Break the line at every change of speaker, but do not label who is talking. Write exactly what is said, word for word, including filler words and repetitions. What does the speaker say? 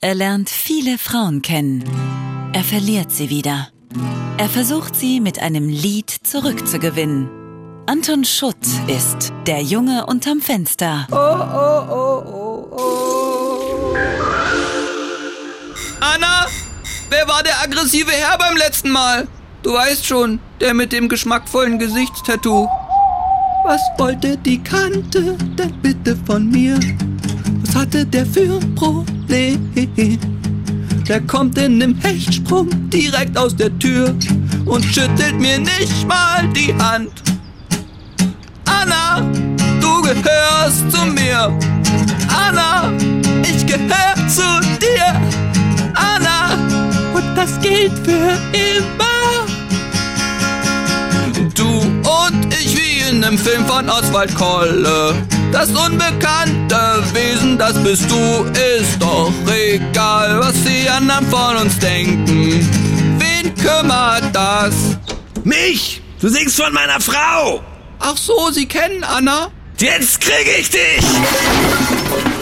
Er lernt viele Frauen kennen. Er verliert sie wieder. Er versucht sie mit einem Lied zurückzugewinnen. Anton Schutt ist der Junge unterm Fenster.
Oh, oh, oh, oh, oh.
Anna, wer war der aggressive Herr beim letzten Mal? Du weißt schon, der mit dem geschmackvollen Gesichtstattoo.
Was wollte die Kante denn bitte von mir? Was hatte der für Problem? Der kommt in nem Hechtsprung direkt aus der Tür und schüttelt mir nicht mal die Hand. Anna, du gehörst zu mir. Anna, ich gehör zu dir. Anna, und das gilt für immer. Du und ich wie in nem Film von Oswald Kolle. Das unbekannte Wesen, das bist du, ist doch egal, was die anderen von uns denken. Wen kümmert das?
Mich! Du singst von meiner Frau!
Ach so, Sie kennen Anna?
Jetzt krieg ich dich!